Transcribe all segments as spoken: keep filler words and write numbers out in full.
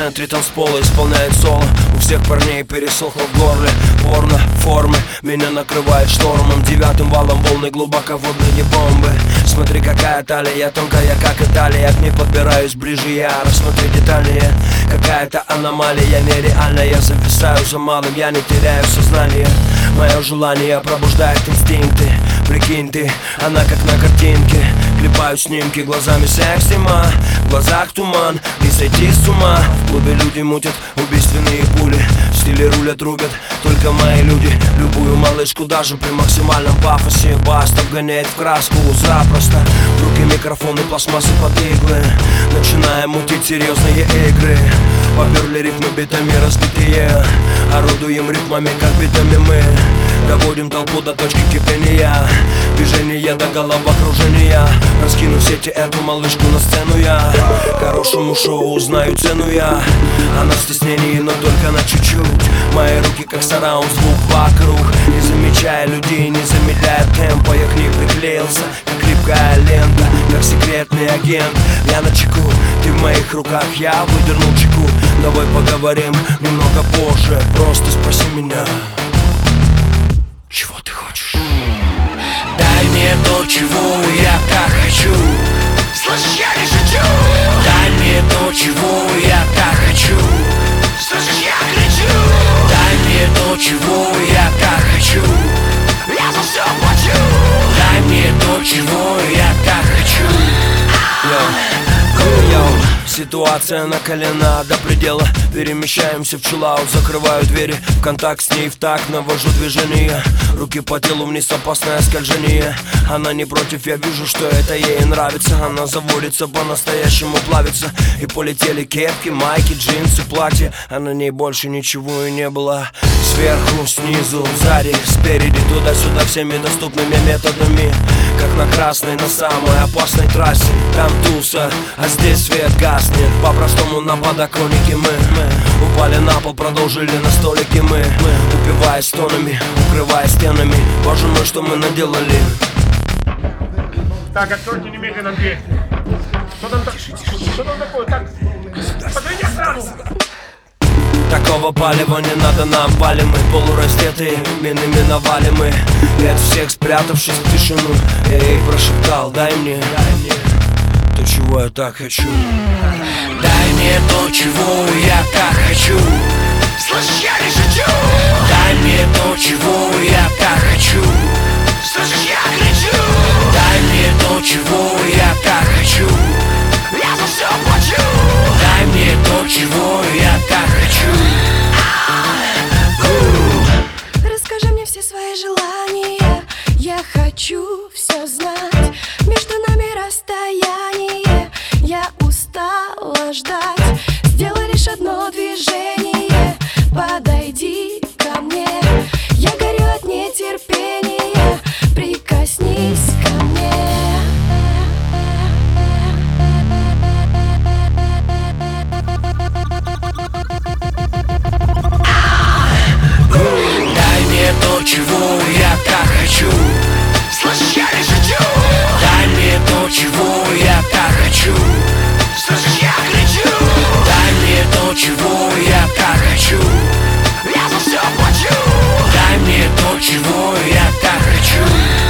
центре танцпола исполняет соло. У всех парней пересохло в горле. Порно, формы, меня накрывает штормом. Девятым валом волны глубоководные бомбы. Смотри, какая талия, тонкая, как Италия. К ней подбираюсь ближе я, рассмотри детальнее. Какая-то аномалия нереальная. Зависаю за малым, я не теряю сознание. Мое желание пробуждает инстинкты. Прикинь ты, она как на картинке. Клепаю снимки глазами секстима. В глазах туман, не сойти с ума. В клубе люди мутят убийственные пули. В стиле рулят, рубят только мои люди. Любую малышку даже при максимальном пафосе. Бас вгоняет в краску запросто. В руки микрофоны, пластмассы под иглы. Начинаем мутить серьезные игры. Поперли рифмы битами разбитые. Орудуем ритмами, как битами мы. Доводим толпу до точки кипения. Движение до головокружения. Раскину сети эту малышку на сцену я. Хорошему шоу узнаю цену я. Она в стеснении, но только на чуть-чуть. Мои руки как сараунд, звук вокруг. Не замечая людей, не замедляя темпа. Я к ней приклеился, как липкая лента. Как секретный агент, я на чеку. Ты в моих руках, я выдернул чеку. Давай поговорим немного позже. Просто спроси меня, чего ты хочешь? Дай мне то, чего я так хочу. Слышишь, я не шучу. Дай мне то, чего я так хочу. Слышишь, я кричу. Дай мне то, чего я так хочу. Я за все плачу. Дай мне то, чего я так хочу. Йоу, йоу. Ситуация накалена до предела. Перемещаемся в чиллаут, закрываю двери. В контакт с ней в такт, навожу движение. Руки по телу вниз, опасное скольжение. Она не против, я вижу, что это ей нравится. Она заводится, по-настоящему плавится. И полетели кепки, майки, джинсы, платья. А на ней больше ничего и не было. Сверху, снизу, сзади, спереди, туда-сюда, всеми доступными методами. Как на красной, на самой опасной трассе. Там туса, а здесь свет гаснет. По-простому на подоконнике мы, мы упали на пол, продолжили на столике мы, мы упиваясь тонами, укрывая стенами. Боже мой, что мы наделали. Так, откройте немедленно дверь. Что там, что там такое? Так, подойди сразу. Такого палева не надо нам, вали мы полураздетые, мины миновали мы. И от всех спрятавшись в тишину, я ей прошептал, дай мне, дай мне то, чего я так хочу. Дай мне то, чего я так хочу. Слышишь, я не шучу. Дай мне то, чего я так хочу. Слышишь, я кричу. Дай мне то, чего я так хочу. Я за все плачу. Дай мне то, чего я так хочу. Расскажи мне все свои желания. Я хочу все знать. Между нами расстояние. Я устала ждать. Сделай лишь одно движение. Подойди ко мне. Я горю от нетерпения. Прикоснись ко мне. Дай мне то, чего я так хочу. Слышишь, я не шучу. Дай мне то, чего я так хочу. Слышишь, я кричу. Дай мне то, чего я так хочу. Я за все плачу. Дай мне то, чего я так хочу.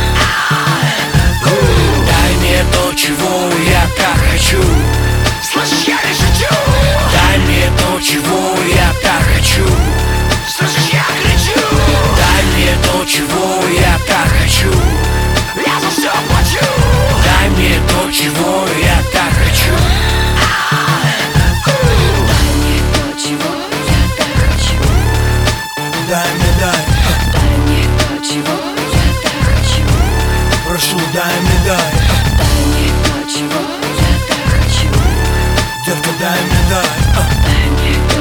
Дай мне то, чего я так хочу. Слышишь, я не шучу. Дай мне то, чего я так хочу. Слышишь, я кричу. Дай мне то, чего я так хочу. Я за все плачу. Дай мне то, чего я так хочу. Дай мне то, чего я так хочу. Дай мне, дай, Дай мне то, чего я так хочу. прошу, дай мне, дай, Дай мне то, чего я так хочу. детка, дай мне, дай. Дай мне то,